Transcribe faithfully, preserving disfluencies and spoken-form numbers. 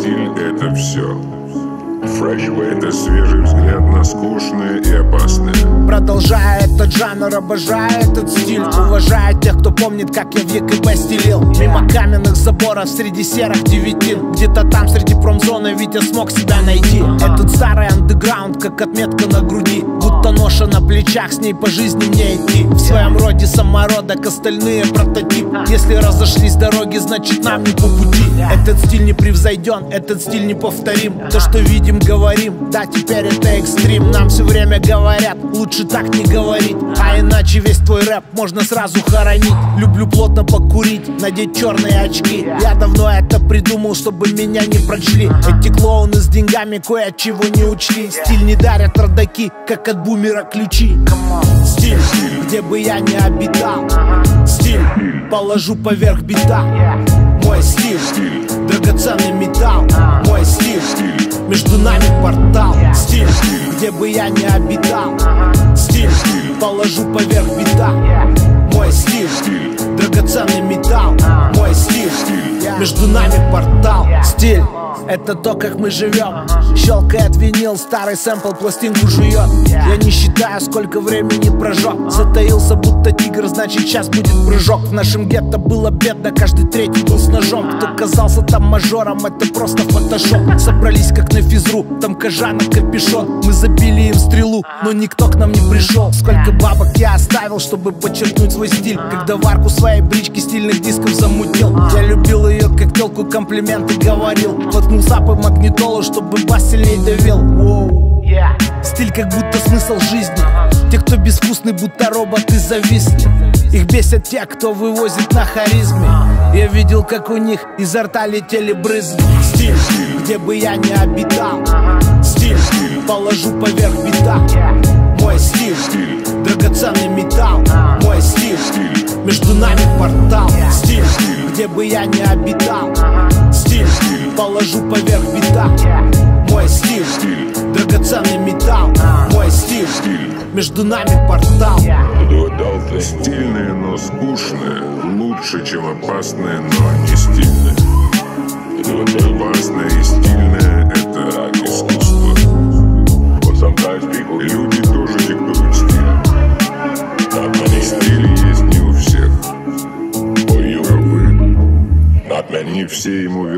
стиль — это все. Это свежий взгляд на скучное и опасное. Продолжая этот жанр, обожаю этот стиль. Уважаю тех, кто помнит, как я в ЕКБ стелил. Мимо каменных заборов, среди серых девятин. Где-то там, среди промзоны, Витя смог себя найти. Этот старый андеграунд, как отметка на груди. Будто ноша на плечах, с ней по жизни мне идти. В своем роде самородок, остальные прототип. Если разошлись дороги, значит нам не по пути. Этот стиль не превзойден, этот стиль неповторим. То, что видим, говорим, да, теперь это экстрим. Нам все время говорят, лучше так не говорить, а иначе весь твой рэп можно сразу хоронить. Люблю плотно покурить, надеть черные очки. Я давно это придумал, чтобы меня не прочли. Эти клоуны с деньгами кое-чего не учли. Стиль не дарят родаки, как от бумера ключи. Стиль, где бы я ни обитал. Стиль, положу поверх бита. Мой стиль, драгоценный металл. Мой стиль, между нами портал. Стиль, где бы я ни обитал. Стиль, положу поверх бита. Мой стиль, драгоценный металл. Мой стиль, между нами портал. Стиль — это то, как мы живем. Щелкает винил, старый сэмпл пластинку жует. Я не считаю, сколько времени прожег. Затаился, будто тигр, значит сейчас будет прыжок. В нашем гетто было бедно, каждый третий был с ножом. Кто казался там мажором, это просто фотошоп. Собрались как на физру, там кожанок капюшон. Мы забили им стрелу, но никто к нам не пришел. Сколько бабок я оставил, чтобы подчеркнуть свой стиль. Когда в арку своей брички стильных дисков замутил. Я любил ее, как телку комплименты говорил. Воткнулся по магнитолу, чтобы бас сильней давил. Воу. Стиль как будто смысл жизни. Те, кто безвкусный, будто роботы зависли. Их бесят те, кто вывозит на харизме. Я видел, как у них изо рта летели брызги. Стиль, где бы я ни обитал. Стиль, положу поверх бита. Мой стиль, драгоценный металл. Мой стиль, между нами портал. Стиль, где бы я ни обитал. Стиль, положу поверх бита. Мой стиль, драгоценный металл. Мой стиль, между нами портал. Стильное, но скучное лучше, чем опасное, но не стильное. Опасное и стильное — это искусство. Люди тоже диктуют стиль. Стиль есть не у всех. Не все ему